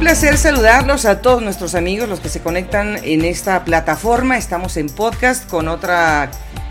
placer saludarlos a todos nuestros amigos, los que se conectan en esta plataforma. Estamos en podcast con otra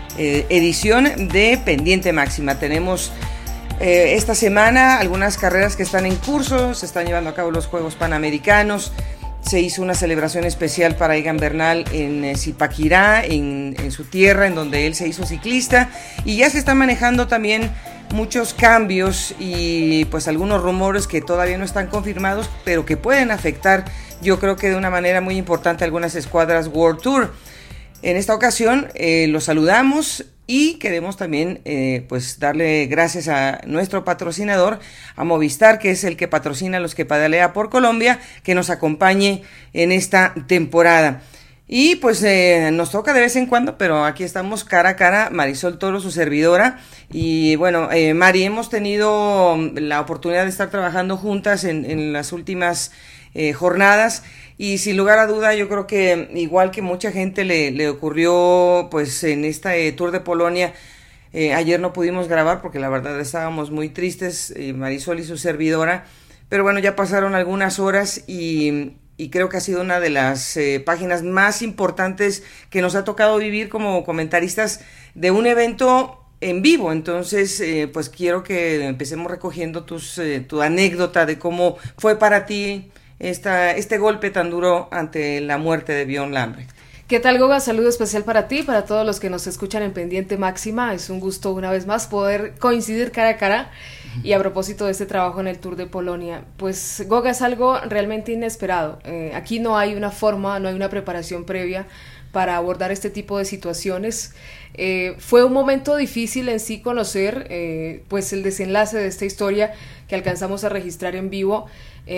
edición de Pendiente Máxima. Tenemos esta semana algunas carreras que están en curso, se están llevando a cabo los Juegos Panamericanos. Se hizo una celebración especial para Egan Bernal en Zipaquirá, en su tierra, en donde él se hizo ciclista, y ya se están manejando también muchos cambios y pues algunos rumores que todavía no están confirmados, pero que pueden afectar, yo creo que de una manera muy importante, algunas escuadras World Tour. En esta ocasión los saludamos y queremos también pues darle gracias a nuestro patrocinador, a Movistar, que es el que patrocina a los que pedalea por Colombia, que nos acompañe en esta temporada. Y pues nos toca de vez en cuando, pero aquí estamos cara a cara, Marisol Toro, su servidora. Y bueno, Mari, hemos tenido la oportunidad de estar trabajando juntas en las últimas jornadas, y sin lugar a duda yo creo que igual que mucha gente le ocurrió pues en esta Tour de Polonia. Ayer no pudimos grabar porque la verdad estábamos muy tristes, Marisol y su servidora, pero bueno, ya pasaron algunas horas y creo que ha sido una de las páginas más importantes que nos ha tocado vivir como comentaristas de un evento en vivo. Entonces, pues quiero que empecemos recogiendo tu anécdota de cómo fue para ti este golpe tan duro ante la muerte de Björn Lambrecht. ¿Qué tal, Goga? Saludo especial para ti, para todos los que nos escuchan en Pendiente Máxima. Es un gusto una vez más poder coincidir cara a cara. Y a propósito de este trabajo en el Tour de Polonia, pues Goga, es algo realmente inesperado. Aquí no hay una forma, no hay una preparación previa para abordar este tipo de situaciones. Fue un momento difícil en sí conocer pues el desenlace de esta historia que alcanzamos a registrar en vivo.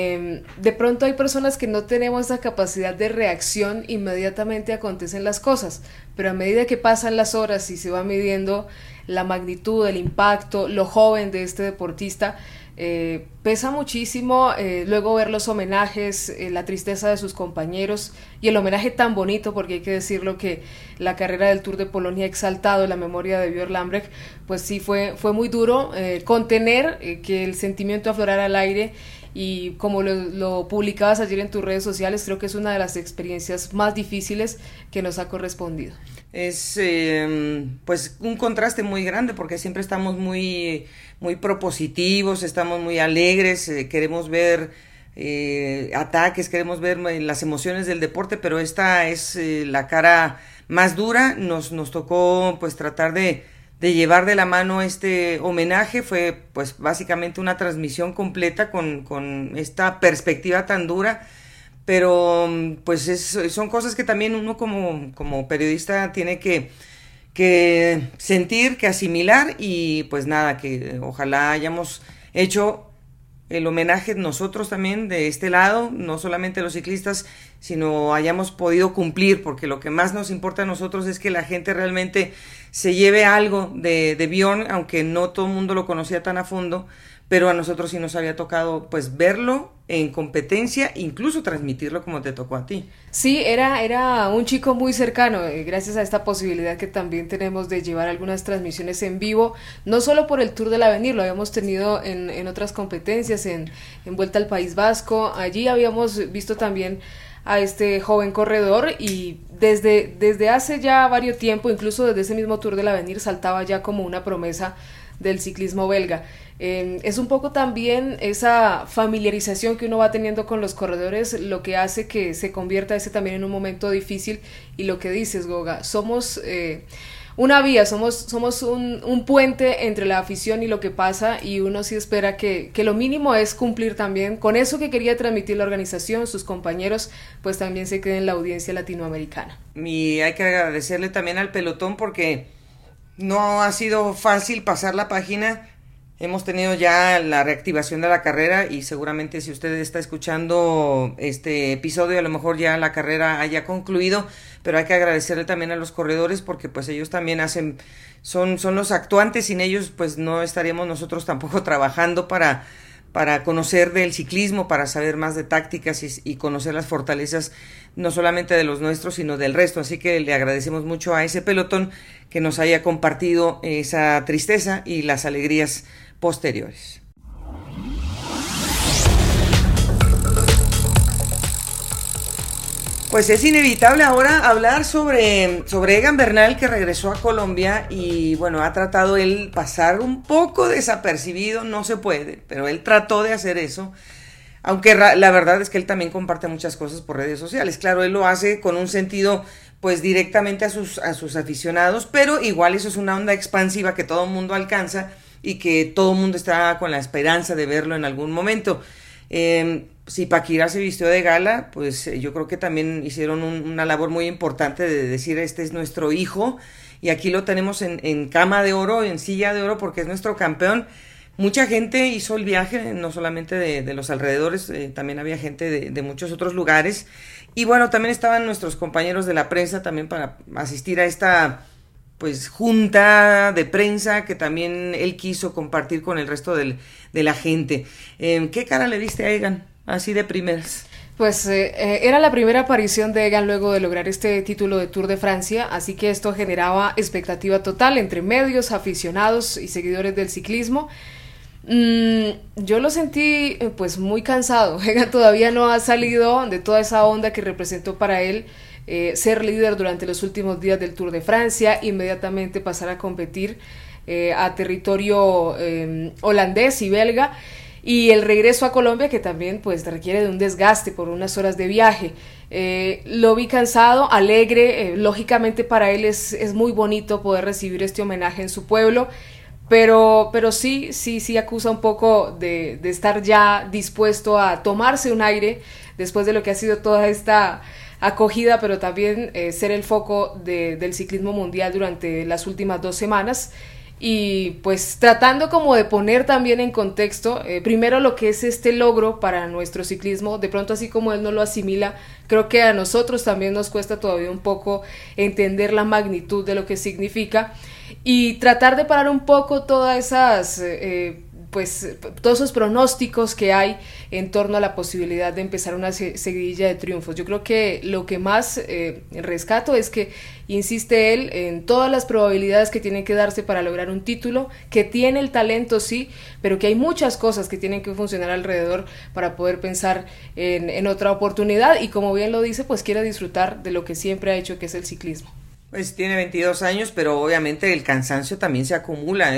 De pronto hay personas que no tenemos esa capacidad de reacción, inmediatamente acontecen las cosas, pero a medida que pasan las horas y se va midiendo la magnitud, el impacto, lo joven de este deportista, pesa muchísimo luego ver los homenajes, la tristeza de sus compañeros y el homenaje tan bonito, porque hay que decirlo que la carrera del Tour de Polonia ha exaltado la memoria de Björn Lambrecht. Pues sí, fue muy duro contener que el sentimiento aflorara al aire. Y como lo publicabas ayer en tus redes sociales, creo que es una de las experiencias más difíciles que nos ha correspondido. Es pues un contraste muy grande, porque siempre estamos muy propositivos, estamos muy alegres, queremos ver ataques, queremos ver las emociones del deporte, pero esta es la cara más dura. Nos tocó pues tratar de llevar de la mano este homenaje. Fue pues básicamente una transmisión completa con esta perspectiva tan dura, pero pues son cosas que también uno como periodista tiene que sentir, que asimilar, y pues nada, que ojalá hayamos hecho el homenaje nosotros también de este lado, no solamente los ciclistas, sino hayamos podido cumplir, porque lo que más nos importa a nosotros es que la gente realmente se lleve algo de Björn, aunque no todo el mundo lo conocía tan a fondo, pero a nosotros sí nos había tocado pues verlo en competencia, incluso transmitirlo como te tocó a ti. Sí, era un chico muy cercano, gracias a esta posibilidad que también tenemos de llevar algunas transmisiones en vivo, no solo por el Tour del Avenir, lo habíamos tenido en otras competencias, en Vuelta al País Vasco. Allí habíamos visto también a este joven corredor, y desde hace ya varios tiempo, incluso desde ese mismo Tour del Avenir, saltaba ya como una promesa del ciclismo belga. Es un poco también esa familiarización que uno va teniendo con los corredores lo que hace que se convierta ese también en un momento difícil. Y lo que dices, Goga, somos una vía, somos un puente entre la afición y lo que pasa, y uno sí espera que lo mínimo es cumplir también con eso que quería transmitir la organización, sus compañeros, pues también se quede en la audiencia latinoamericana. Y hay que agradecerle también al pelotón, porque no ha sido fácil pasar la página. Hemos tenido ya la reactivación de la carrera, y seguramente si usted está escuchando este episodio, a lo mejor ya la carrera haya concluido, pero hay que agradecerle también a los corredores, porque pues ellos también son los actuantes. Sin ellos pues no estaríamos nosotros tampoco trabajando para conocer del ciclismo, para saber más de tácticas y conocer las fortalezas no solamente de los nuestros, sino del resto. Así que le agradecemos mucho a ese pelotón que nos haya compartido esa tristeza y las alegrías posteriores. Pues es inevitable ahora hablar sobre Egan Bernal, que regresó a Colombia y bueno, ha tratado él pasar un poco desapercibido, no se puede, pero él trató de hacer eso, aunque la verdad es que él también comparte muchas cosas por redes sociales. Claro, él lo hace con un sentido pues directamente a sus aficionados, pero igual eso es una onda expansiva que todo el mundo alcanza y que todo el mundo está con la esperanza de verlo en algún momento. Si Paquirá se vistió de gala, pues yo creo que también hicieron una labor muy importante de decir, este es nuestro hijo y aquí lo tenemos en cama de oro, en silla de oro, porque es nuestro campeón. Mucha gente hizo el viaje, no solamente de los alrededores, también había gente de muchos otros lugares, y bueno, también estaban nuestros compañeros de la prensa también para asistir a esta pues junta de prensa que también él quiso compartir con el resto de la gente. ¿Qué cara le diste a Egan? Así de primeras. Pues era la primera aparición de Egan luego de lograr este título de Tour de Francia, así que esto generaba expectativa total entre medios, aficionados y seguidores del ciclismo. Yo lo sentí pues muy cansado. Egan todavía no ha salido de toda esa onda que representó para él ser líder durante los últimos días del Tour de Francia, inmediatamente pasar a competir a territorio holandés y belga, y el regreso a Colombia, que también pues requiere de un desgaste por unas horas de viaje. Lo vi cansado, alegre, lógicamente para él es muy bonito poder recibir este homenaje en su pueblo, pero sí acusa un poco de estar ya dispuesto a tomarse un aire después de lo que ha sido toda esta acogida, pero también ser el foco del ciclismo mundial durante las últimas 2 semanas. Y pues tratando como de poner también en contexto primero lo que es este logro para nuestro ciclismo. De pronto, así como él no lo asimila, creo que a nosotros también nos cuesta todavía un poco entender la magnitud de lo que significa y tratar de parar un poco todas esas pues todos esos pronósticos que hay en torno a la posibilidad de empezar una seguidilla de triunfos. Yo creo que lo que más rescato es que insiste él en todas las probabilidades que tienen que darse para lograr un título, que tiene el talento sí, pero que hay muchas cosas que tienen que funcionar alrededor para poder pensar en otra oportunidad, y como bien lo dice, pues quiere disfrutar de lo que siempre ha hecho, que es el ciclismo. Pues tiene 22 años, pero obviamente el cansancio también se acumula,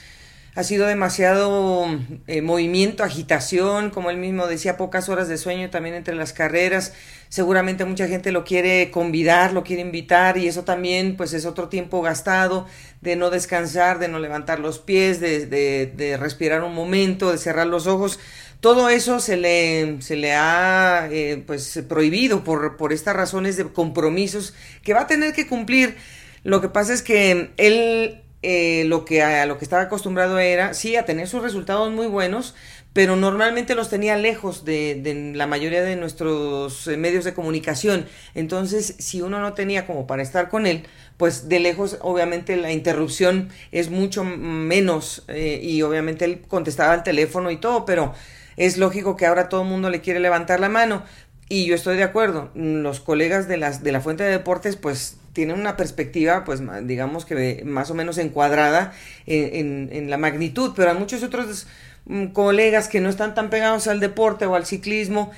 ha sido demasiado movimiento, agitación, como él mismo decía, pocas horas de sueño también entre las carreras. Seguramente mucha gente lo quiere convidar, lo quiere invitar, y eso también pues es otro tiempo gastado de no descansar, de no levantar los pies, de respirar un momento, de cerrar los ojos. Todo eso se le ha pues prohibido por estas razones de compromisos que va a tener que cumplir. Lo que pasa es que él a lo que estaba acostumbrado era, sí, a tener sus resultados muy buenos, pero normalmente los tenía lejos de la mayoría de nuestros medios de comunicación. Entonces, si uno no tenía como para estar con él, pues de lejos obviamente la interrupción es mucho menos, y obviamente él contestaba al teléfono y todo, pero es lógico que ahora todo el mundo le quiere levantar la mano. Y yo estoy de acuerdo, los colegas de la Fuente de Deportes pues tienen una perspectiva pues digamos que más o menos encuadrada en la magnitud, pero hay muchos otros colegas que no están tan pegados al deporte o al ciclismo,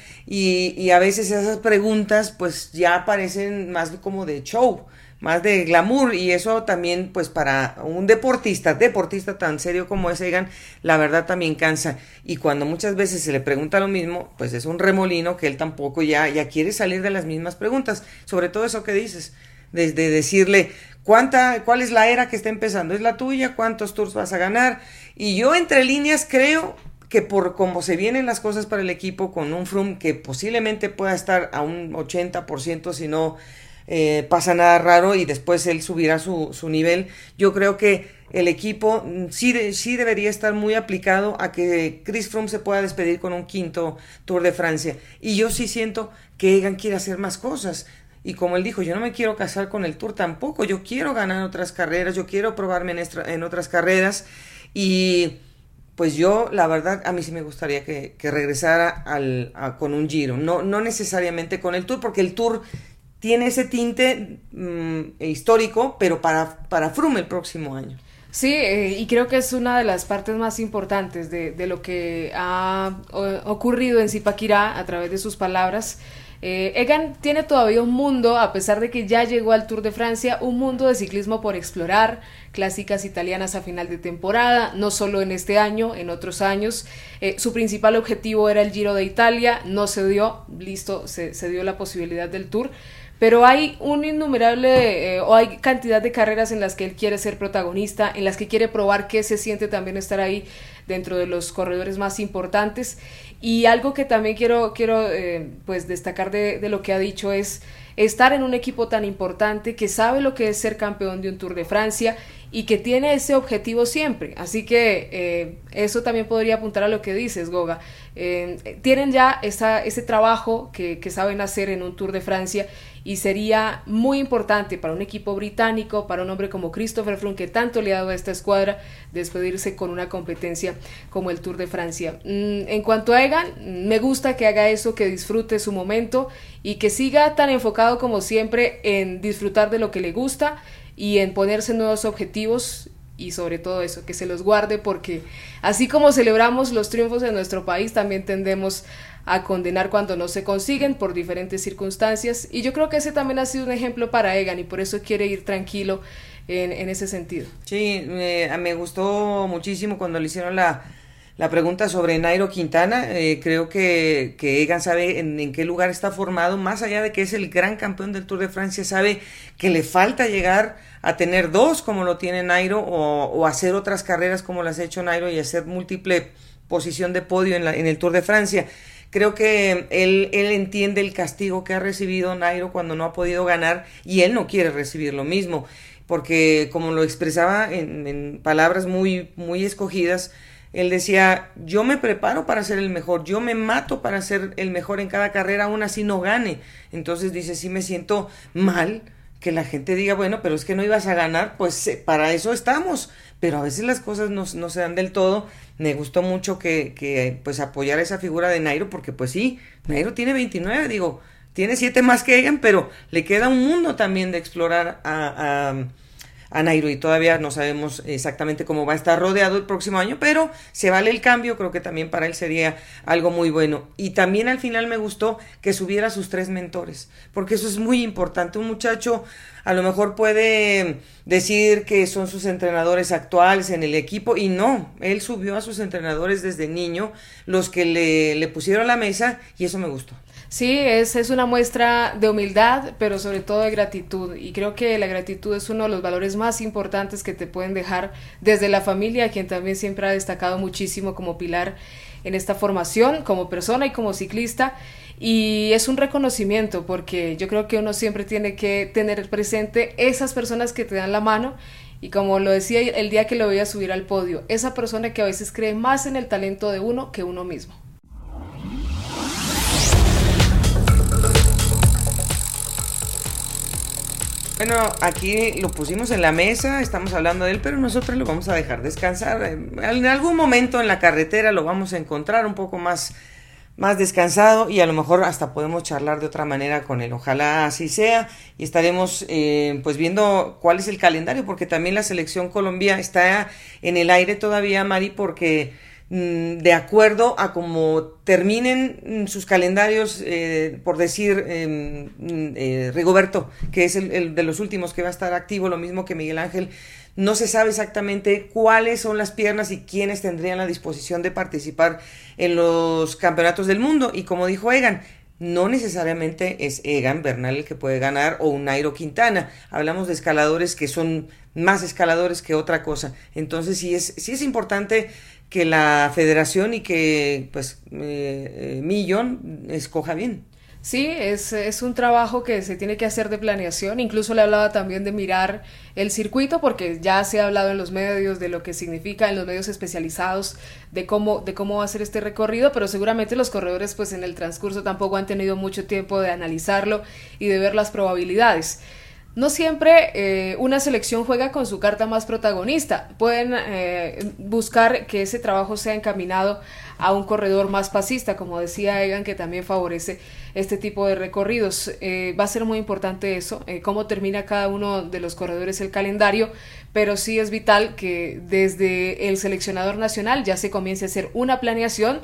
y a veces esas preguntas pues ya parecen más como de show, más de glamour, y eso también pues para un deportista tan serio como es Egan, la verdad también cansa, y cuando muchas veces se le pregunta lo mismo, pues es un remolino que él tampoco ya quiere salir de las mismas preguntas, sobre todo eso que dices, desde decirle cuál es la era que está empezando, es la tuya, cuántos tours vas a ganar, y yo entre líneas creo que por cómo se vienen las cosas para el equipo, con un Froome que posiblemente pueda estar a un 80%, si no pasa nada raro, y después él subirá su nivel, yo creo que el equipo sí debería estar muy aplicado a que Chris Froome se pueda despedir con un 5º Tour de Francia, y yo sí siento que Egan quiere hacer más cosas, y como él dijo, yo no me quiero casar con el Tour tampoco, yo quiero ganar otras carreras, yo quiero probarme en otras carreras, y pues yo, la verdad, a mí sí me gustaría que regresara con un Giro, no necesariamente con el Tour, porque el Tour tiene ese tinte histórico, pero para Froome el próximo año. Sí, y creo que es una de las partes más importantes de lo que ha ocurrido en Zipaquirá a través de sus palabras. Egan tiene todavía un mundo, a pesar de que ya llegó al Tour de Francia, un mundo de ciclismo por explorar, clásicas italianas a final de temporada, no solo en este año, en otros años. Su principal objetivo era el Giro de Italia, no se dio, listo, se dio la posibilidad del Tour, pero hay un innumerable, o hay cantidad de carreras en las que él quiere ser protagonista, en las que quiere probar qué se siente también estar ahí dentro de los corredores más importantes. Y algo que también quiero pues destacar de lo que ha dicho es estar en un equipo tan importante que sabe lo que es ser campeón de un Tour de Francia y que tiene ese objetivo siempre. Así que eso también podría apuntar a lo que dices, Goga. Tienen ya ese trabajo que saben hacer en un Tour de Francia, y sería muy importante para un equipo británico, para un hombre como Christopher Froome, que tanto le ha dado a esta escuadra, despedirse con una competencia como el Tour de Francia. En cuanto a Egan, me gusta que haga eso, que disfrute su momento y que siga tan enfocado como siempre en disfrutar de lo que le gusta y en ponerse nuevos objetivos, y sobre todo eso, que se los guarde, porque así como celebramos los triunfos en nuestro país, también tendemos a condenar cuando no se consiguen por diferentes circunstancias, y yo creo que ese también ha sido un ejemplo para Egan, y por eso quiere ir tranquilo en ese sentido. Sí, me gustó muchísimo cuando le hicieron la pregunta sobre Nairo Quintana. Creo que Egan sabe en qué lugar está formado, más allá de que es el gran campeón del Tour de Francia, sabe que le falta llegar a tener 2 como lo tiene Nairo, o hacer otras carreras como las ha hecho Nairo y hacer múltiple posición de podio en el Tour de Francia. Creo que él entiende el castigo que ha recibido Nairo cuando no ha podido ganar, y él no quiere recibir lo mismo, porque como lo expresaba en palabras muy, muy escogidas, él decía: yo me preparo para ser el mejor, yo me mato para ser el mejor en cada carrera, aún así no gane. Entonces dice: sí, me siento mal que la gente diga, bueno, pero es que no ibas a ganar, pues para eso estamos, pero a veces las cosas no se dan del todo. Me gustó mucho que pues apoyara esa figura de Nairo, porque pues sí, Nairo tiene 29, digo, tiene 7 más que Egan, pero le queda un mundo también de explorar a Nairo, y todavía no sabemos exactamente cómo va a estar rodeado el próximo año, pero se vale el cambio. Creo que también para él sería algo muy bueno. Y también al final me gustó que subiera a sus 3 mentores, porque eso es muy importante. Un muchacho a lo mejor puede decir que son sus entrenadores actuales en el equipo, y no, él subió a sus entrenadores desde niño, los que le pusieron la mesa, y eso me gustó. Sí, es una muestra de humildad, pero sobre todo de gratitud, y creo que la gratitud es uno de los valores más importantes que te pueden dejar desde la familia, quien también siempre ha destacado muchísimo como pilar en esta formación, como persona y como ciclista, y es un reconocimiento, porque yo creo que uno siempre tiene que tener presente esas personas que te dan la mano, y como lo decía el día que lo veía subir al podio, esa persona que a veces cree más en el talento de uno que uno mismo. Bueno, aquí lo pusimos en la mesa, estamos hablando de él, pero nosotros lo vamos a dejar descansar. En algún momento en la carretera lo vamos a encontrar un poco más descansado, y a lo mejor hasta podemos charlar de otra manera con él. Ojalá así sea, y estaremos pues viendo cuál es el calendario, porque también la selección Colombia está en el aire todavía, Mari, porque de acuerdo a cómo terminen sus calendarios, por decir Rigoberto, que es el de los últimos que va a estar activo, lo mismo que Miguel Ángel, no se sabe exactamente cuáles son las piernas y quiénes tendrían la disposición de participar en los campeonatos del mundo. Y como dijo Egan, no necesariamente es Egan Bernal el que puede ganar, o un Nairo Quintana. Hablamos de escaladores que son más escaladores que otra cosa. Entonces sí es importante que la federación y que pues Millón escoja bien. Sí, es un trabajo que se tiene que hacer de planeación. Incluso le hablaba también de mirar el circuito, porque ya se ha hablado en los medios de lo que significa, en los medios especializados, de cómo va a ser este recorrido, pero seguramente los corredores pues en el transcurso tampoco han tenido mucho tiempo de analizarlo y de ver las probabilidades. No siempre una selección juega con su carta más protagonista. Pueden buscar que ese trabajo sea encaminado a un corredor más pasista, como decía Egan, que también favorece este tipo de recorridos. Va a ser muy importante eso, cómo termina cada uno de los corredores el calendario, pero sí es vital que desde el seleccionador nacional ya se comience a hacer una planeación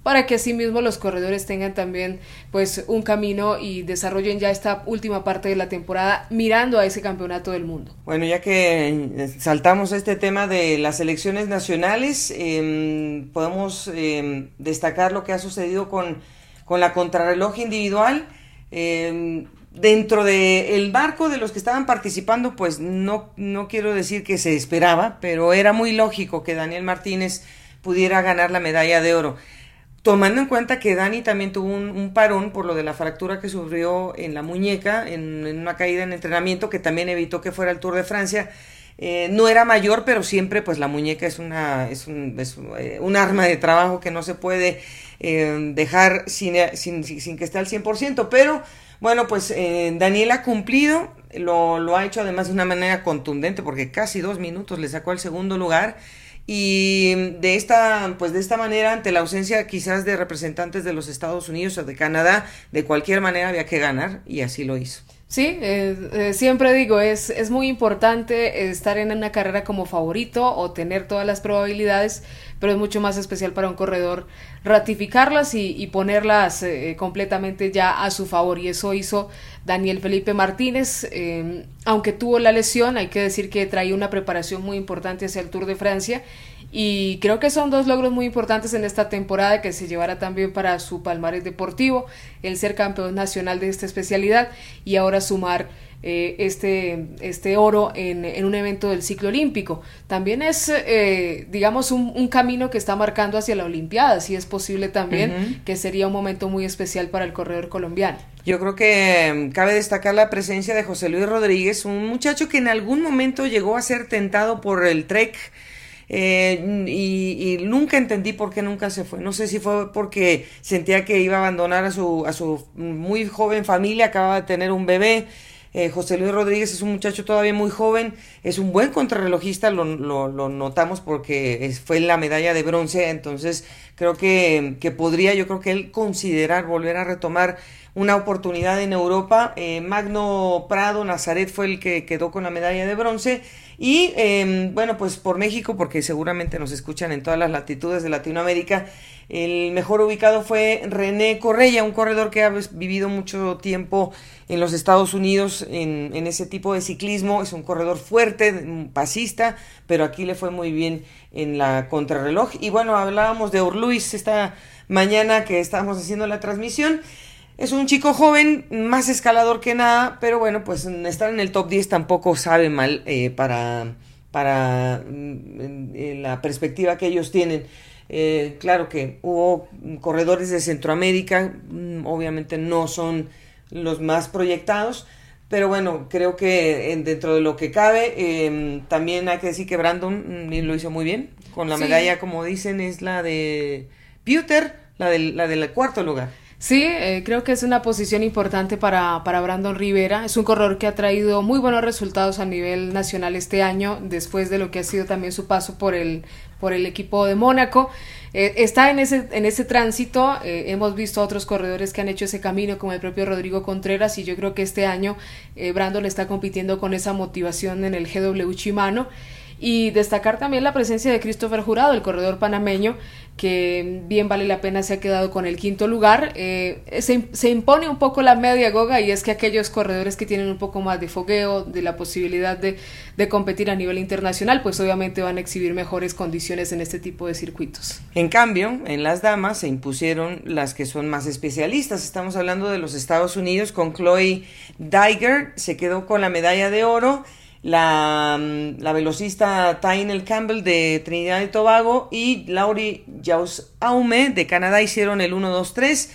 para que asimismo los corredores tengan también pues un camino y desarrollen ya esta última parte de la temporada mirando a ese campeonato del mundo. Bueno, ya que saltamos a este tema de las selecciones nacionales, podemos destacar lo que ha sucedido con la contrarreloj individual. Dentro del marco de los que estaban participando, pues no quiero decir que se esperaba, pero era muy lógico que Daniel Martínez pudiera ganar la medalla de oro, tomando en cuenta que Dani también tuvo un parón por lo de la fractura que sufrió en la muñeca, en una caída en entrenamiento que también evitó que fuera el Tour de Francia. No era mayor, pero siempre pues la muñeca es un arma de trabajo que no se puede dejar sin que esté al 100%, pero bueno, pues Daniel ha cumplido, lo ha hecho además de una manera contundente, porque casi 2 minutos le sacó al segundo lugar, y de esta manera, ante la ausencia quizás de representantes de los Estados Unidos o de Canadá, de cualquier manera había que ganar, y así lo hizo. Sí, siempre digo, es muy importante estar en una carrera como favorito o tener todas las probabilidades, pero es mucho más especial para un corredor ratificarlas y ponerlas completamente ya a su favor, y eso hizo Daniel Felipe Martínez. Aunque tuvo la lesión, hay que decir que traía una preparación muy importante hacia el Tour de Francia, y creo que son 2 logros muy importantes en esta temporada que se llevará también para su palmarés deportivo, el ser campeón nacional de esta especialidad y ahora sumar este oro en un evento del ciclo olímpico. También es, digamos, un camino que está marcando hacia la Olimpiada, si es posible también, que sería un momento muy especial para el corredor colombiano. Yo creo que cabe destacar la presencia de José Luis Rodríguez, un muchacho que en algún momento llegó a ser tentado por el Trek, y nunca entendí por qué nunca se fue. No sé si fue porque sentía que iba a abandonar a su muy joven familia, acababa de tener un bebé. José Luis Rodríguez es un muchacho todavía muy joven, es un buen contrarrelojista, lo notamos porque fue la medalla de bronce, entonces creo que podría, yo creo que él considerar volver a retomar una oportunidad en Europa. Magno Prado Nazaret fue el que quedó con la medalla de bronce, y bueno, pues por México, porque seguramente nos escuchan en todas las latitudes de Latinoamérica, el mejor ubicado fue René Correia, un corredor que ha vivido mucho tiempo en los Estados Unidos en ese tipo de ciclismo. Es un corredor fuerte, un pasista, pero aquí le fue muy bien en la contrarreloj. Y bueno, hablábamos de Orluis esta mañana que estábamos haciendo la transmisión. Es un chico joven, más escalador que nada, pero bueno, pues estar en el top 10 tampoco sabe mal para la perspectiva que ellos tienen. Claro que hubo corredores de Centroamérica, obviamente no son los más proyectados, pero bueno, creo que dentro de lo que cabe, también hay que decir que Brandon lo hizo muy bien, con la medalla, como dicen, es la de Pieter, la del 4º lugar. Sí, creo que es una posición importante para Brandon Rivera. Es un corredor que ha traído muy buenos resultados a nivel nacional este año, después de lo que ha sido también su paso por el equipo de Mónaco. Está en ese tránsito. Hemos visto a otros corredores que han hecho ese camino, como el propio Rodrigo Contreras, y yo creo que este año Brandon está compitiendo con esa motivación en el GW Shimano. Y destacar también la presencia de Christopher Jurado, el corredor panameño, que bien vale la pena, se ha quedado con el 5º lugar. Se impone un poco la media, Goga, y es que aquellos corredores que tienen un poco más de fogueo, de la posibilidad de competir a nivel internacional, pues obviamente van a exhibir mejores condiciones en este tipo de circuitos. En cambio, en las damas se impusieron las que son más especialistas. Estamos hablando de los Estados Unidos, con Chloe Dygert, se quedó con la medalla de oro. La velocista Tynell Campbell de Trinidad y Tobago y Laurie Jaume de Canadá hicieron el 1-2-3,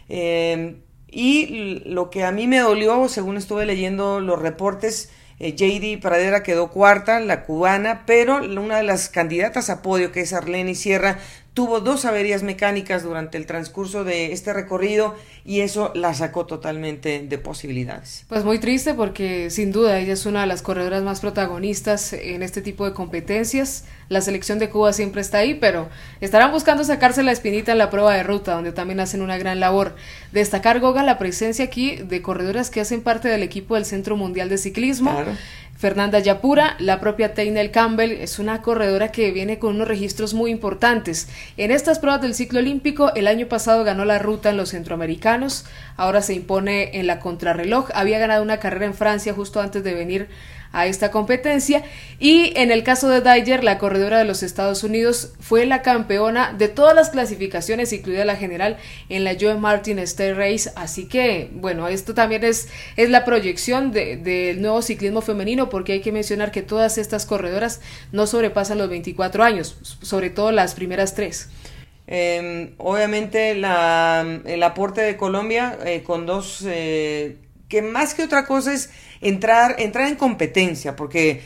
y lo que a mí me dolió, según estuve leyendo los reportes, JD Pradera quedó 4ª, la cubana, pero una de las candidatas a podio, que es Arlene Sierra, tuvo 2 averías mecánicas durante el transcurso de este recorrido, y eso la sacó totalmente de posibilidades. Pues muy triste, porque sin duda ella es una de las corredoras más protagonistas en este tipo de competencias. La selección de Cuba siempre está ahí, pero estarán buscando sacarse la espinita en la prueba de ruta, donde también hacen una gran labor. Destacar, Goga, la presencia aquí de corredoras que hacen parte del equipo del Centro Mundial de Ciclismo. Claro. Fernanda Yapura, la propia Teinel Campbell, es una corredora que viene con unos registros muy importantes. En estas pruebas del ciclo olímpico, el año pasado ganó la ruta en los centroamericanos, ahora se impone en la contrarreloj, había ganado una carrera en Francia justo antes de venir a esta competencia, y en el caso de Dyer, la corredora de los Estados Unidos, fue la campeona de todas las clasificaciones, incluida la general, en la Joe Martin State Race, así que, bueno, esto también es la proyección del nuevo ciclismo femenino, porque hay que mencionar que todas estas corredoras no sobrepasan los 24 años, sobre todo las primeras 3. Obviamente el aporte de Colombia con dos, que más que otra cosa es entrar en competencia, porque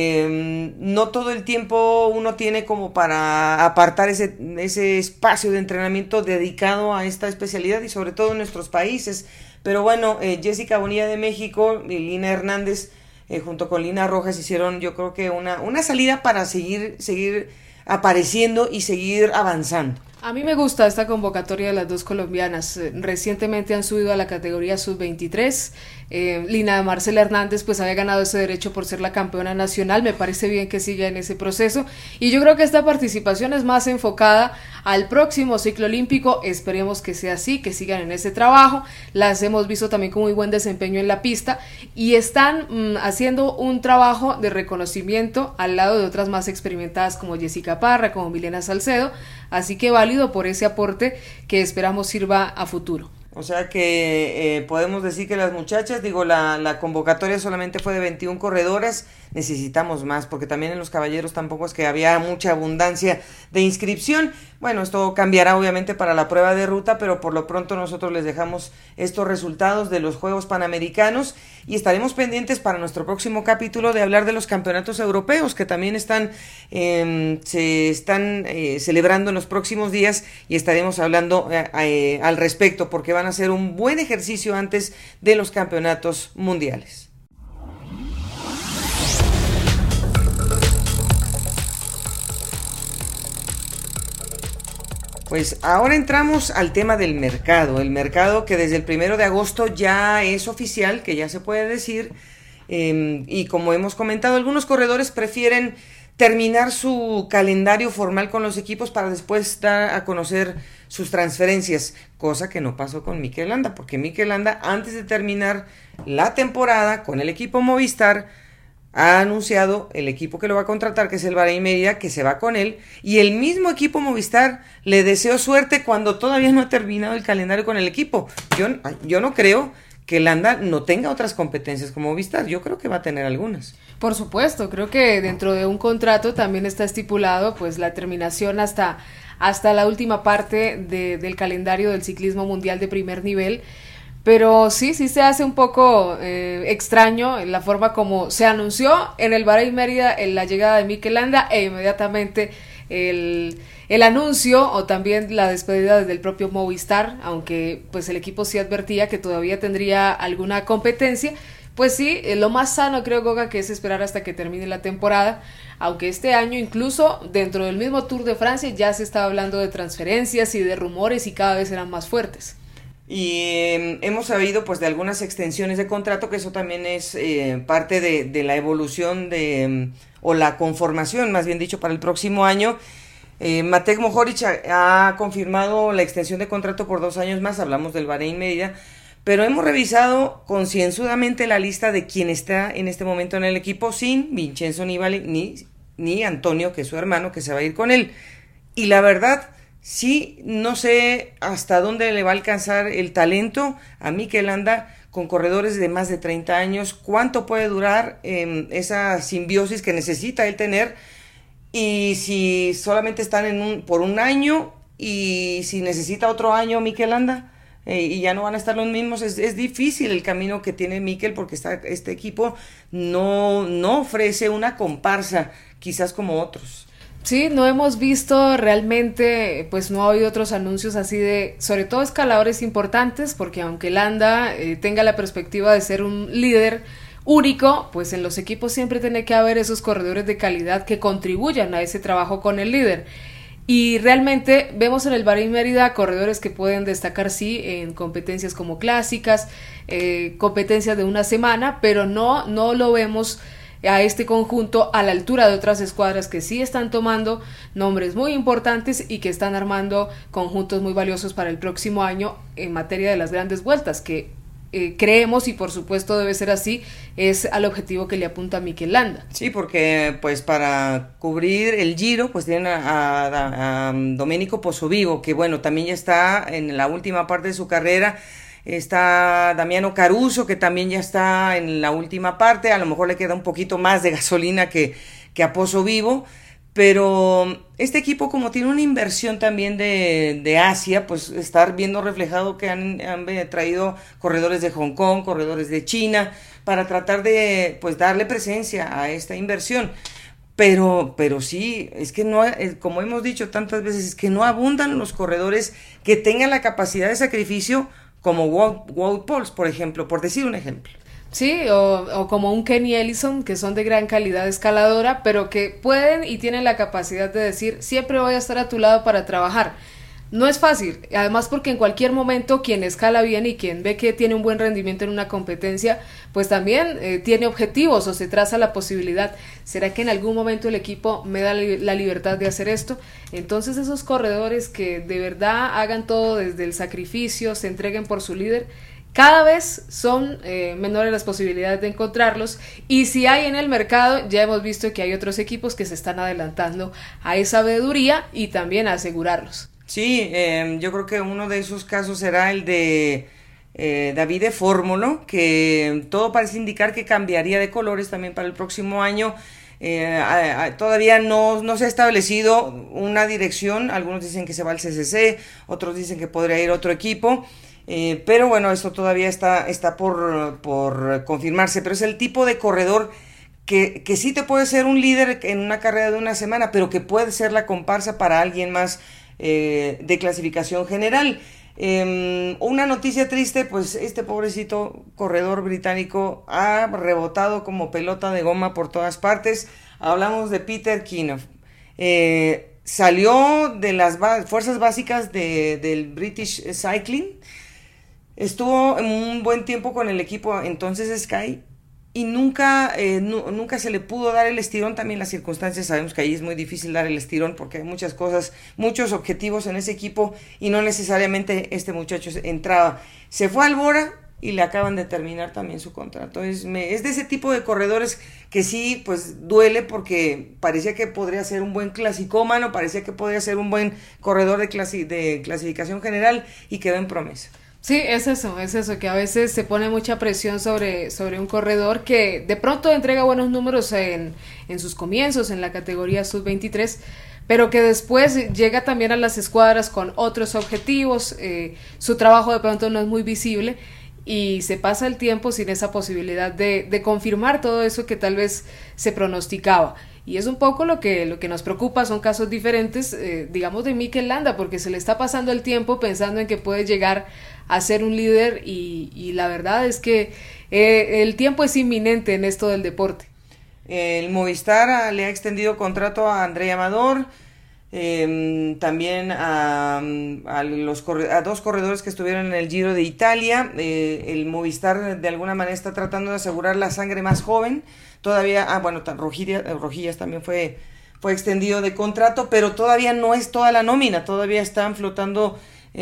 no todo el tiempo uno tiene como para apartar ese espacio de entrenamiento dedicado a esta especialidad, y sobre todo en nuestros países. Pero bueno, Jessica Bonilla de México y Lina Hernández junto con Lina Rojas hicieron, yo creo que una salida para seguir apareciendo y seguir avanzando. A mí me gusta esta convocatoria de las dos colombianas. Recientemente han subido a la categoría sub-23. Lina Marcela Hernández pues había ganado ese derecho por ser la campeona nacional. Me parece bien que siga en ese proceso. Y yo creo que esta participación es más enfocada al próximo ciclo olímpico. Esperemos que sea así, que sigan en ese trabajo. Las hemos visto también con muy buen desempeño en la pista. Y están haciendo un trabajo de reconocimiento al lado de otras más experimentadas como Jessica Parra, como Milena Salcedo. Así que válido por ese aporte que esperamos sirva a futuro. O sea que podemos decir que las muchachas, la convocatoria solamente fue de 21 corredoras, necesitamos más, porque también en los caballeros tampoco es que había mucha abundancia de inscripción. Bueno, esto cambiará obviamente para la prueba de ruta, pero por lo pronto nosotros les dejamos estos resultados de los Juegos Panamericanos y estaremos pendientes para nuestro próximo capítulo de hablar de los campeonatos europeos que también se están celebrando en los próximos días, y estaremos hablando al respecto, porque van a ser un buen ejercicio antes de los campeonatos mundiales. Pues ahora entramos al tema del mercado, el mercado que desde el 1 de agosto ya es oficial, que ya se puede decir, y como hemos comentado, algunos corredores prefieren terminar su calendario formal con los equipos para después dar a conocer sus transferencias, cosa que no pasó con Mikel Landa, porque Mikel Landa, antes de terminar la temporada con el equipo Movistar, ha anunciado el equipo que lo va a contratar, que es el Bahrein Merida, que se va con él, y el mismo equipo Movistar le deseó suerte cuando todavía no ha terminado el calendario con el equipo. Yo no creo que Landa no tenga otras competencias como Movistar, yo creo que va a tener algunas. Por supuesto, creo que dentro de un contrato también está estipulado pues la terminación hasta la última parte del calendario del ciclismo mundial de primer nivel. Pero sí se hace un poco extraño la forma como se anunció en el Bahrein Mérida la llegada de Mikel Landa, e inmediatamente el anuncio o también la despedida desde el propio Movistar, aunque pues el equipo sí advertía que todavía tendría alguna competencia. Pues sí, lo más sano creo, Goga, que es esperar hasta que termine la temporada, aunque este año incluso dentro del mismo Tour de Francia ya se estaba hablando de transferencias y de rumores y cada vez eran más fuertes. Y hemos sabido pues de algunas extensiones de contrato, que eso también es parte de la evolución o la conformación, más bien dicho, para el próximo año. Matej Mohoric ha confirmado la extensión de contrato por 2 años más, hablamos del Bahrein Merida, pero hemos revisado concienzudamente la lista de quien está en este momento en el equipo sin Vincenzo Nibali ni Antonio, que es su hermano, que se va a ir con él. Y la verdad, sí, no sé hasta dónde le va a alcanzar el talento a Mikel Landa con corredores de más de 30 años, cuánto puede durar esa simbiosis que necesita él tener, y si solamente están por un año, y si necesita otro año Mikel Landa, y ya no van a estar los mismos. Es difícil el camino que tiene Mikel, porque este equipo no ofrece una comparsa quizás como otros. Sí, no hemos visto realmente, pues no ha habido otros anuncios así sobre todo escaladores importantes, porque aunque Landa tenga la perspectiva de ser un líder único, pues en los equipos siempre tiene que haber esos corredores de calidad que contribuyan a ese trabajo con el líder. Y realmente vemos en el Bahrein Mérida corredores que pueden destacar sí en competencias como clásicas, competencias de una semana, pero no lo vemos a este conjunto a la altura de otras escuadras que sí están tomando nombres muy importantes y que están armando conjuntos muy valiosos para el próximo año en materia de las grandes vueltas, que creemos, y por supuesto debe ser así, es al objetivo que le apunta Mikel Landa. Sí, porque pues para cubrir el Giro pues tienen a Domenico Pozzovivo, que bueno, también ya está en la última parte de su carrera. Está Damiano Caruso, que también ya está en la última parte, a lo mejor le queda un poquito más de gasolina que a Pozzovivo, pero este equipo, como tiene una inversión también de Asia, pues estar viendo reflejado que han traído corredores de Hong Kong, corredores de China, para tratar de pues darle presencia a esta inversión. Pero sí, es que no, como hemos dicho tantas veces, es que no abundan los corredores que tengan la capacidad de sacrificio como Wout Poels, por ejemplo, por decir un ejemplo. Sí, o como un Kenny Ellison, que son de gran calidad escaladora, pero que pueden y tienen la capacidad de decir, siempre voy a estar a tu lado para trabajar. No es fácil, además porque en cualquier momento quien escala bien y quien ve que tiene un buen rendimiento en una competencia, pues también tiene objetivos o se traza la posibilidad, ¿será que en algún momento el equipo me da la libertad de hacer esto? Entonces esos corredores que de verdad hagan todo desde el sacrificio, se entreguen por su líder, cada vez son menores las posibilidades de encontrarlos, y si hay en el mercado, ya hemos visto que hay otros equipos que se están adelantando a esa veeduría y también a asegurarlos. Sí, yo creo que uno de esos casos será el de Davide Formolo, que todo parece indicar que cambiaría de colores también para el próximo año. Todavía no se ha establecido una dirección, algunos dicen que se va al CCC, otros dicen que podría ir a otro equipo. Pero bueno, esto todavía está por confirmarse, pero es el tipo de corredor que sí te puede ser un líder en una carrera de una semana, pero que puede ser la comparsa para alguien más de clasificación general. Una noticia triste, pues este pobrecito corredor británico ha rebotado como pelota de goma por todas partes. Hablamos de Peter Kinoff. Salió de las fuerzas básicas del British Cycling. Estuvo un buen tiempo con el equipo entonces Sky y nunca se le pudo dar el estirón. También las circunstancias, sabemos que ahí es muy difícil dar el estirón porque hay muchas cosas, muchos objetivos en ese equipo y no necesariamente este muchacho entraba. Se fue al Bora y le acaban de terminar también su contrato. Es de ese tipo de corredores que sí, pues duele, porque parecía que podría ser un buen clasicómano, parecía que podría ser un buen corredor de clasificación general y quedó en promesa. Sí, es eso, que a veces se pone mucha presión sobre un corredor que de pronto entrega buenos números en sus comienzos en la categoría sub-23, pero que después llega también a las escuadras con otros objetivos, su trabajo de pronto no es muy visible y se pasa el tiempo sin esa posibilidad de confirmar todo eso que tal vez se pronosticaba. Y es un poco lo que nos preocupa, son casos diferentes, digamos, de Mikel Landa, porque se le está pasando el tiempo pensando en que puede llegar a ser un líder y la verdad es que el tiempo es inminente en esto del deporte. El Movistar le ha extendido contrato a Andrei Amador, también a dos corredores que estuvieron en el Giro de Italia. El Movistar de alguna manera está tratando de asegurar la sangre más joven. Todavía, Rojillas también fue extendido de contrato, pero todavía no es toda la nómina, todavía están flotando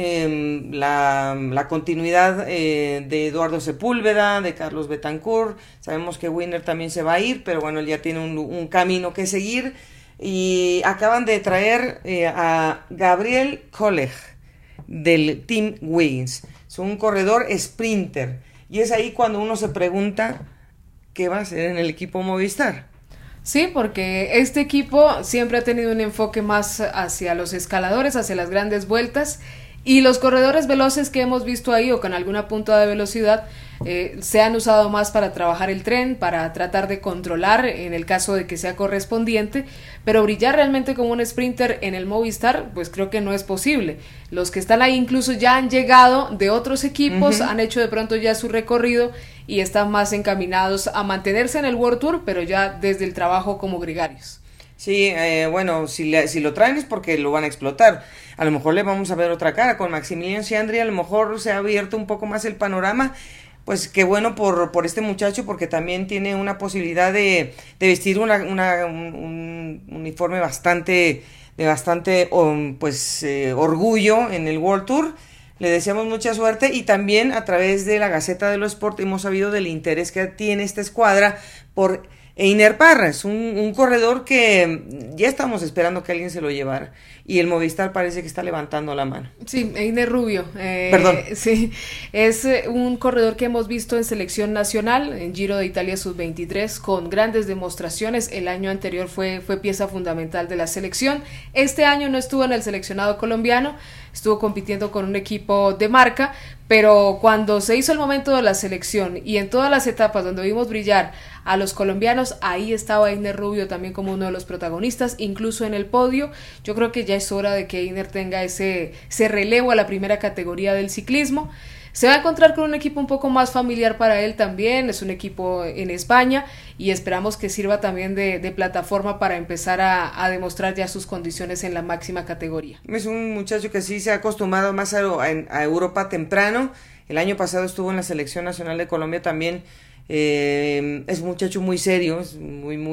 la continuidad de Eduardo Sepúlveda, de Carlos Betancourt. Sabemos que Winner también se va a ir, pero bueno, él ya tiene un camino que seguir. Y acaban de traer a Gabriel Kollek del Team Wiggins. Es un corredor sprinter. Y es ahí cuando uno se pregunta qué va a hacer en el equipo Movistar. Sí, porque este equipo siempre ha tenido un enfoque más hacia los escaladores, hacia las grandes vueltas, y los corredores veloces que hemos visto ahí o con alguna punta de velocidad se han usado más para trabajar el tren, para tratar de controlar en el caso de que sea correspondiente, pero brillar realmente como un sprinter en el Movistar, pues creo que no es posible. Los que están ahí incluso ya han llegado de otros equipos, han hecho de pronto ya su recorrido y están más encaminados a mantenerse en el World Tour, pero ya desde el trabajo como gregarios. Sí, bueno, si lo traen es porque lo van a explotar. A lo mejor le vamos a ver otra cara. Con Maximilian Siandri a lo mejor se ha abierto un poco más el panorama. pues qué bueno por este muchacho, porque también tiene una posibilidad de vestir un uniforme bastante orgullo en el World Tour. Le deseamos mucha suerte, y también a través de la Gaceta de los Sport hemos sabido del interés que tiene esta escuadra por Einar Parra. Es un corredor que ya estamos esperando que alguien se lo llevara, y el Movistar parece que está levantando la mano. Sí, Einer Rubio. Perdón. Sí, es un corredor que hemos visto en selección nacional, en Giro de Italia Sub-23, con grandes demostraciones. El año anterior fue pieza fundamental de la selección. Este año no estuvo en el seleccionado colombiano, estuvo compitiendo con un equipo de marca, pero cuando se hizo el momento de la selección y en todas las etapas donde vimos brillar a los colombianos, ahí estaba Einer Rubio también como uno de los protagonistas, incluso en el podio. Yo creo que ya es hora de que Einer tenga ese relevo a la primera categoría del ciclismo. Se va a encontrar con un equipo un poco más familiar para él también, es un equipo en España, y esperamos que sirva también de plataforma para empezar a demostrar ya sus condiciones en la máxima categoría. Es un muchacho que sí se ha acostumbrado más a Europa temprano. El año pasado estuvo en la Selección Nacional de Colombia también. Es un muchacho muy serio, es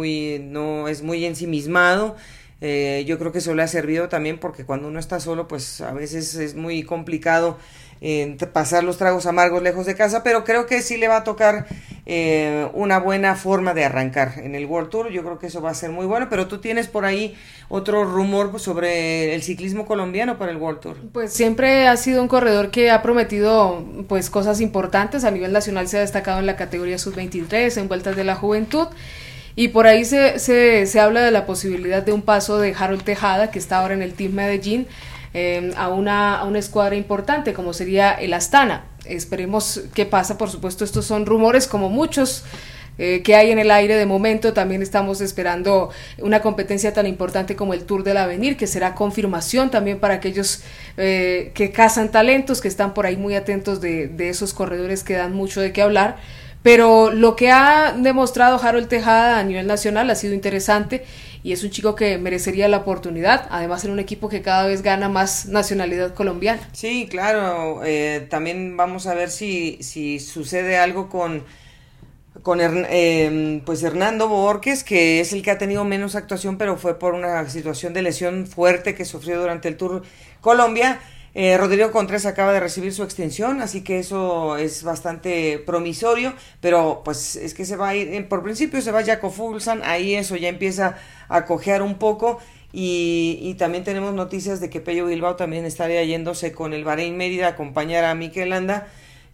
muy ensimismado. Yo creo que eso le ha servido también, porque cuando uno está solo, pues a veces es muy complicado pasar los tragos amargos lejos de casa, pero creo que sí le va a tocar una buena forma de arrancar en el World Tour. Yo creo que eso va a ser muy bueno. Pero tú tienes por ahí otro rumor sobre el ciclismo colombiano para el World Tour. Pues siempre ha sido un corredor que ha prometido pues cosas importantes. A nivel nacional se ha destacado en la categoría Sub-23, en Vueltas de la Juventud, y por ahí se habla de la posibilidad de un paso de Harold Tejada, que está ahora en el Team Medellín, a una escuadra importante como sería el Astana. Esperemos qué pasa. Por supuesto, estos son rumores como muchos que hay en el aire de momento. También estamos esperando una competencia tan importante como el Tour del Avenir, que será confirmación también para aquellos que cazan talentos, que están por ahí muy atentos de esos corredores que dan mucho de qué hablar. Pero lo que ha demostrado Harold Tejada a nivel nacional ha sido interesante, y es un chico que merecería la oportunidad, además en un equipo que cada vez gana más nacionalidad colombiana. Sí, claro. También vamos a ver si sucede algo con Hernando Borges, que es el que ha tenido menos actuación, pero fue por una situación de lesión fuerte que sufrió durante el Tour Colombia. Rodrigo Contreras acaba de recibir su extensión, así que eso es bastante promisorio, pero pues es que se va a ir, por principio se va Jakob Fuglsang, ahí eso ya empieza a cojear un poco, y también tenemos noticias de que Pello Bilbao también estaría yéndose con el Bahrein Mérida a acompañar a Mikel Landa.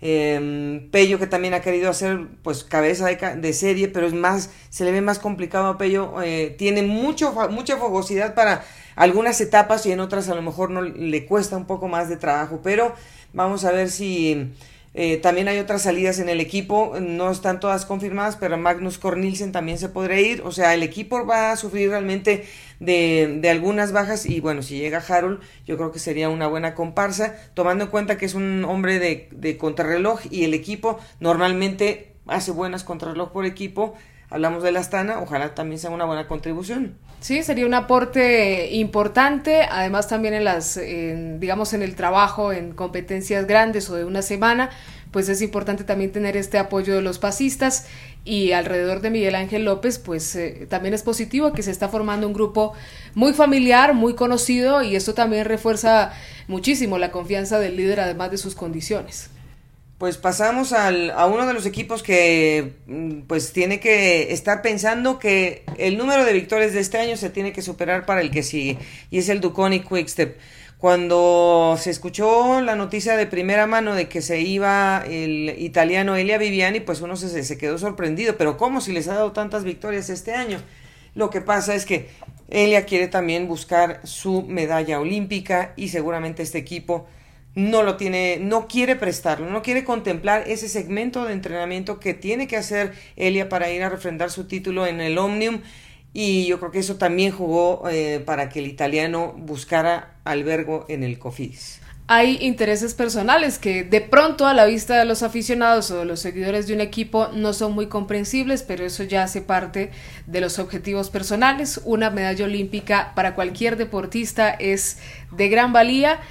Pello, que también ha querido hacer pues cabeza de serie, pero se le ve más complicado a Pello. Tiene mucha fogosidad para algunas etapas, y en otras a lo mejor no le cuesta un poco más de trabajo, pero vamos a ver si también hay otras salidas en el equipo. No están todas confirmadas, pero Magnus Cort Nielsen también se podría ir. O sea, el equipo va a sufrir realmente de algunas bajas, y bueno, si llega Harold, yo creo que sería una buena comparsa, tomando en cuenta que es un hombre de contrarreloj, y el equipo normalmente hace buenas contrarreloj por equipo. Hablamos de la Astana, ojalá también sea una buena contribución. Sí, sería un aporte importante, además también digamos en el trabajo, en competencias grandes o de una semana, pues es importante también tener este apoyo de los pasistas. Y alrededor de Miguel Ángel López, pues también es positivo que se está formando un grupo muy familiar, muy conocido, y esto también refuerza muchísimo la confianza del líder, además de sus condiciones. Pues pasamos a uno de los equipos que pues tiene que estar pensando que el número de victorias de este año se tiene que superar para el que sigue, y es el Duconi Quick-Step. Cuando se escuchó la noticia de primera mano de que se iba el italiano Elia Viviani, pues uno se quedó sorprendido, pero ¿cómo si les ha dado tantas victorias este año? Lo que pasa es que Elia quiere también buscar su medalla olímpica, y seguramente este equipo no quiere prestarlo, no quiere contemplar ese segmento de entrenamiento que tiene que hacer Elia para ir a refrendar su título en el Omnium, y yo creo que eso también jugó para que el italiano buscara albergo en el Cofidis. Hay intereses personales que de pronto a la vista de los aficionados o de los seguidores de un equipo no son muy comprensibles, pero eso ya hace parte de los objetivos personales. Una medalla olímpica para cualquier deportista es de gran valía,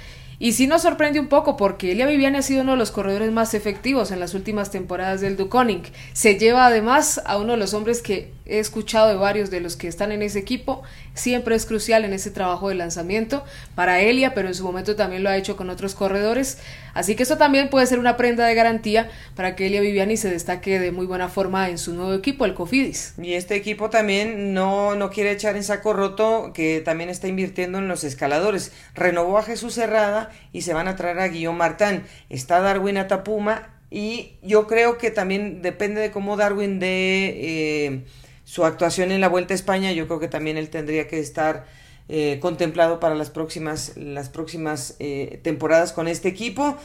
Y sí nos sorprende un poco porque Elia Viviani ha sido uno de los corredores más efectivos en las últimas temporadas del Deceuninck. Se lleva además a uno de los hombres que he escuchado de varios de los que están en ese equipo, siempre es crucial en ese trabajo de lanzamiento para Elia, pero en su momento también lo ha hecho con otros corredores, así que eso también puede ser una prenda de garantía para que Elia Viviani se destaque de muy buena forma en su nuevo equipo, el Cofidis. Y este equipo también no quiere echar en saco roto que también está invirtiendo en los escaladores, renovó a Jesús Herrada y se van a traer a Guillaume Martin, está Darwin Atapuma y yo creo que también depende de cómo Darwin dé su actuación en la Vuelta a España, yo creo que también él tendría que estar contemplado para las próximas temporadas con este equipo.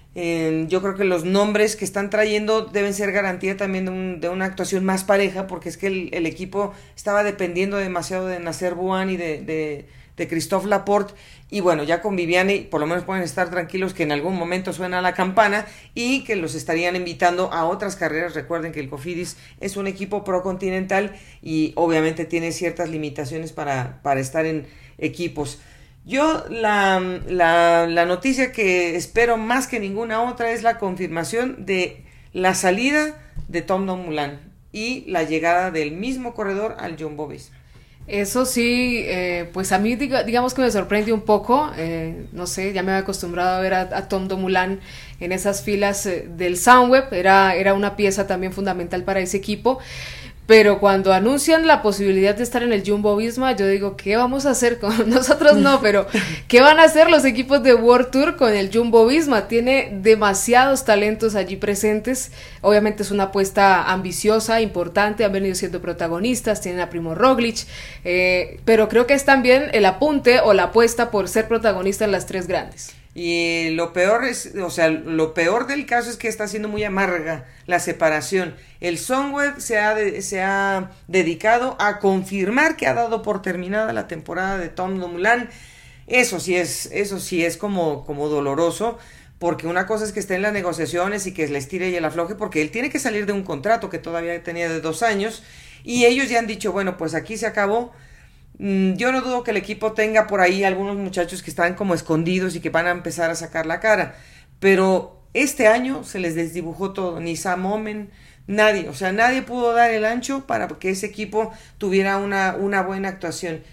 Yo creo que los nombres que están trayendo deben ser garantía también de una actuación más pareja, porque es que el equipo estaba dependiendo demasiado de Nasser Bouhan y de Christophe Laporte, y bueno, ya con Viviani por lo menos pueden estar tranquilos que en algún momento suena la campana y que los estarían invitando a otras carreras. Recuerden que el Cofidis es un equipo procontinental y obviamente tiene ciertas limitaciones para estar en equipos. Yo la noticia que espero más que ninguna otra es la confirmación de la salida de Tom Dumoulin y la llegada del mismo corredor al Jumbo-Visma. Eso sí, pues a mí digamos que me sorprende un poco, no sé, ya me había acostumbrado a ver a Tom Dumoulin en esas filas del Sunweb, era una pieza también fundamental para ese equipo, pero cuando anuncian la posibilidad de estar en el Jumbo-Visma, yo digo, ¿qué vamos a hacer con nosotros? No, pero ¿qué van a hacer los equipos de World Tour con el Jumbo-Visma? Tiene demasiados talentos allí presentes, obviamente es una apuesta ambiciosa, importante, han venido siendo protagonistas, tienen a Primo Roglic, pero creo que es también el apunte o la apuesta por ser protagonista en las tres grandes. Y lo peor del caso es que está siendo muy amarga la separación. El Sunweb se ha dedicado a confirmar que ha dado por terminada la temporada de Tom Dumoulin. Eso sí es como doloroso, porque una cosa es que esté en las negociaciones y que les tire y el afloje, porque él tiene que salir de un contrato que todavía tenía de 2 años, y ellos ya han dicho, bueno, pues aquí se acabó. Yo no dudo que el equipo tenga por ahí algunos muchachos que están como escondidos y que van a empezar a sacar la cara, pero este año se les desdibujó todo, ni Sam Omen, nadie pudo dar el ancho para que ese equipo tuviera una buena actuación,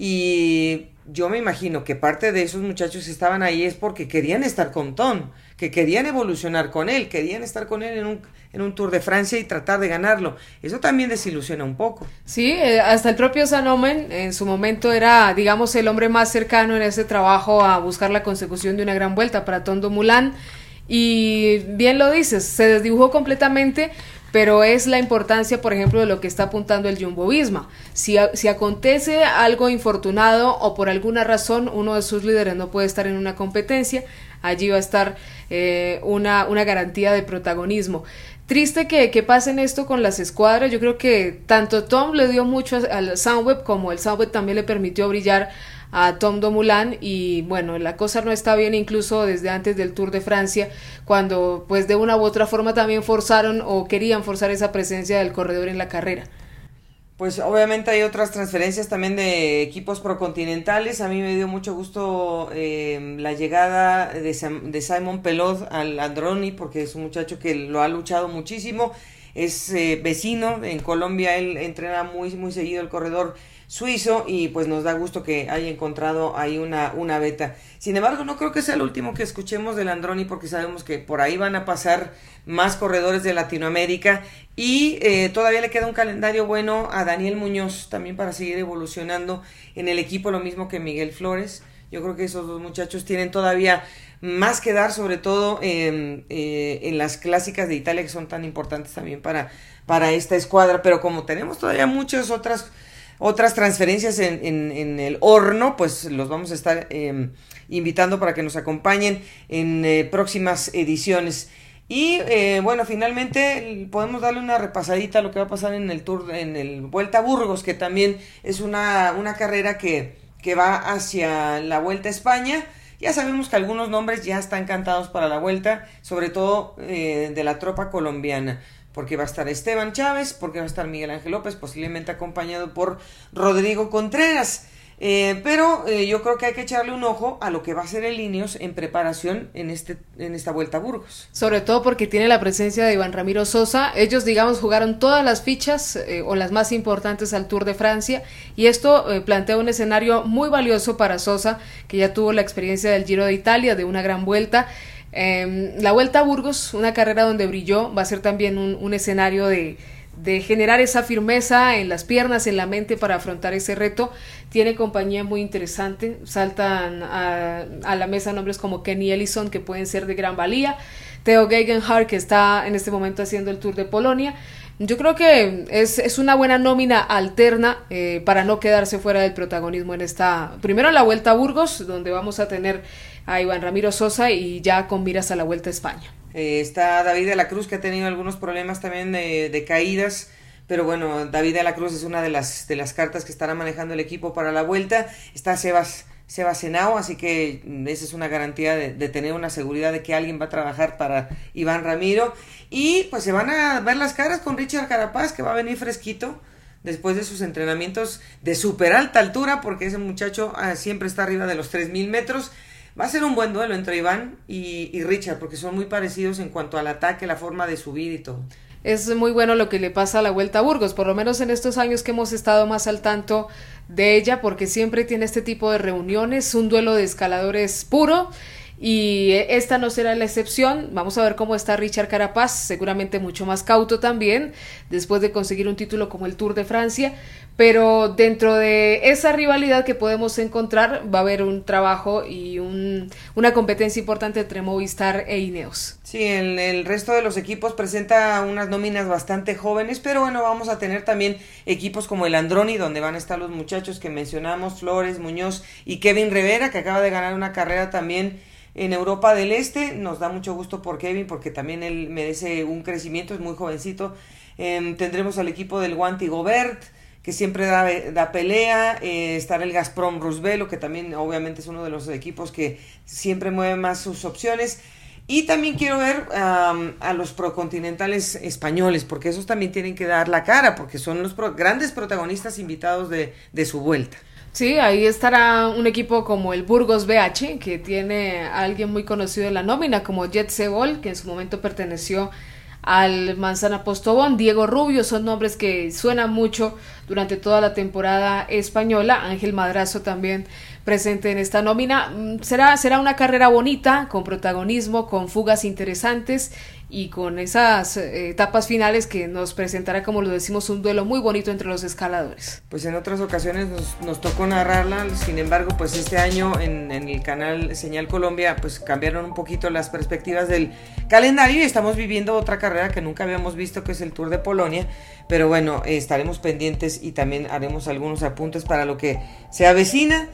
y yo me imagino que parte de esos muchachos que estaban ahí es porque querían estar con Tom, que querían evolucionar con él, querían estar con él en un Tour de Francia y tratar de ganarlo. Eso también desilusiona un poco. Sí, hasta el propio Sam Omen en su momento era, digamos, el hombre más cercano en ese trabajo a buscar la consecución de una gran vuelta para Tom Dumoulin, y bien lo dices, se desdibujó completamente, pero es la importancia, por ejemplo, de lo que está apuntando el Jumbo-Visma. Si acontece algo infortunado o por alguna razón uno de sus líderes no puede estar en una competencia, allí va a estar una garantía de protagonismo. Triste que pasen esto con las escuadras. Yo creo que tanto Tom le dio mucho al Sunweb, como el Sunweb también le permitió brillar a Tom Dumoulin, y bueno, la cosa no está bien incluso desde antes del Tour de Francia, cuando pues de una u otra forma también forzaron o querían forzar esa presencia del corredor en la carrera. Pues obviamente hay otras transferencias también de equipos procontinentales. A mí me dio mucho gusto la llegada de Simon Pelot al Androni, porque es un muchacho que lo ha luchado muchísimo, es vecino, en Colombia él entrena muy seguido el corredor suizo, y pues nos da gusto que haya encontrado ahí una beta. Sin embargo, no creo que sea el último que escuchemos del Androni, porque sabemos que por ahí van a pasar más corredores de Latinoamérica, y todavía le queda un calendario bueno a Daniel Muñoz también para seguir evolucionando en el equipo, lo mismo que Miguel Flores. Yo creo que esos dos muchachos tienen todavía más que dar, sobre todo en las clásicas de Italia, que son tan importantes también para esta escuadra. Pero como tenemos todavía muchas otras transferencias en el horno, pues los vamos a estar invitando para que nos acompañen en próximas ediciones. Y bueno, finalmente podemos darle una repasadita a lo que va a pasar en el Tour, en el Vuelta a Burgos, que también es una carrera que va hacia la Vuelta a España. Ya sabemos que algunos nombres ya están cantados para la Vuelta, sobre todo de la tropa colombiana, porque va a estar Esteban Chávez, porque va a estar Miguel Ángel López, posiblemente acompañado por Rodrigo Contreras. Pero yo creo que hay que echarle un ojo a lo que va a ser el Ineos en preparación en esta Vuelta a Burgos. Sobre todo porque tiene la presencia de Iván Ramiro Sosa. Ellos, digamos, jugaron todas las fichas o las más importantes al Tour de Francia, y esto plantea un escenario muy valioso para Sosa, que ya tuvo la experiencia del Giro de Italia, de una gran vuelta. La Vuelta a Burgos, una carrera donde brilló, va a ser también un escenario de generar esa firmeza en las piernas, en la mente para afrontar ese reto. Tiene compañía muy interesante, saltan a la mesa nombres como Kenny Ellison, que pueden ser de gran valía, Theo Gegenhardt, que está en este momento haciendo el Tour de Polonia. Yo creo que es una buena nómina alterna para no quedarse fuera del protagonismo en primero la Vuelta a Burgos, donde vamos a tener a Iván Ramiro Sosa, y ya con miras a la Vuelta a España. Está David de la Cruz, que ha tenido algunos problemas también de caídas, pero bueno, David de la Cruz es una de las cartas que estará manejando el equipo para la Vuelta. Está Sebas Henao, así que esa es una garantía de tener una seguridad de que alguien va a trabajar para Iván Ramiro. Y pues se van a ver las caras con Richard Carapaz, que va a venir fresquito después de sus entrenamientos de súper alta altura, porque ese muchacho siempre está arriba de los 3,000 metros. Va a ser un buen duelo entre Iván y Richard, porque son muy parecidos en cuanto al ataque, la forma de subir y todo. Es muy bueno lo que le pasa a la Vuelta a Burgos, por lo menos en estos años que hemos estado más al tanto de ella, porque siempre tiene este tipo de reuniones, un duelo de escaladores puro, y esta no será la excepción. Vamos a ver cómo está Richard Carapaz, seguramente mucho más cauto también, después de conseguir un título como el Tour de Francia, pero dentro de esa rivalidad que podemos encontrar va a haber un trabajo y una competencia importante entre Movistar e Ineos. Sí, el resto de los equipos presenta unas nóminas bastante jóvenes, pero bueno, vamos a tener también equipos como el Androni, donde van a estar los muchachos que mencionamos, Flores, Muñoz y Kevin Rivera, que acaba de ganar una carrera también en Europa del Este. Nos da mucho gusto por Kevin, porque también él merece un crecimiento, es muy jovencito. Tendremos al equipo del Wanty Gobert, que siempre da pelea. Estará el Gazprom Rusvelo, que también obviamente es uno de los equipos que siempre mueve más sus opciones. Y también quiero ver a los procontinentales españoles, porque esos también tienen que dar la cara, porque son los grandes protagonistas invitados de su vuelta. Sí, ahí estará un equipo como el Burgos BH, que tiene a alguien muy conocido en la nómina, como Jet Sebol, que en su momento perteneció al Manzana Postobón. Diego Rubio, son nombres que suenan mucho durante toda la temporada española. Ángel Madrazo también presente en esta nómina. Será una carrera bonita, con protagonismo, con fugas interesantes y con esas etapas finales que nos presentará, como lo decimos, un duelo muy bonito entre los escaladores. Pues en otras ocasiones nos tocó narrarla, sin embargo, pues este año en el canal Señal Colombia pues cambiaron un poquito las perspectivas del calendario y estamos viviendo otra carrera que nunca habíamos visto, que es el Tour de Polonia, pero bueno, estaremos pendientes y también haremos algunos apuntes para lo que se avecina.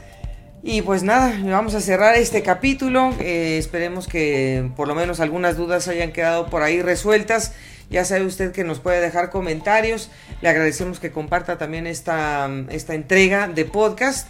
Y pues nada, vamos a cerrar este capítulo. Esperemos que por lo menos algunas dudas hayan quedado por ahí resueltas. Ya sabe usted que nos puede dejar comentarios. Le agradecemos que comparta también esta entrega de podcast.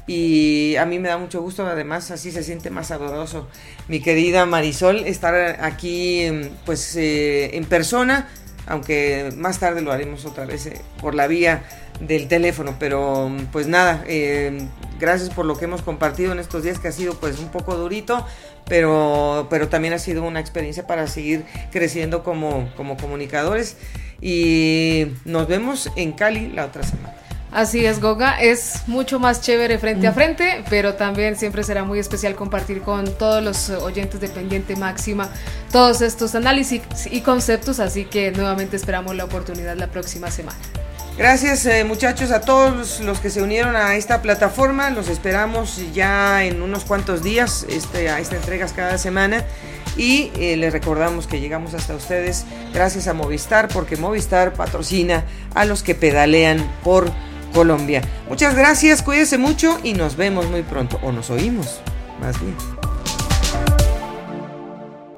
Y a mí me da mucho gusto, además así se siente más sabroso, mi querida Marisol, estar aquí pues en persona, aunque más tarde lo haremos otra vez por la vía del teléfono, pero pues nada, gracias por lo que hemos compartido en estos días, que ha sido pues un poco durito, pero también ha sido una experiencia para seguir creciendo como comunicadores, y nos vemos en Cali la otra semana. Así es, Goga, es mucho más chévere frente a frente, pero también siempre será muy especial compartir con todos los oyentes de Pendiente Máxima todos estos análisis y conceptos, así que nuevamente esperamos la oportunidad la próxima semana. Gracias muchachos, a todos los que se unieron a esta plataforma. Los esperamos ya en unos cuantos días, a esta entregas cada semana, y les recordamos que llegamos hasta ustedes gracias a Movistar, porque Movistar patrocina a los que pedalean por Colombia. Muchas gracias, cuídense mucho y nos vemos muy pronto, o nos oímos más bien.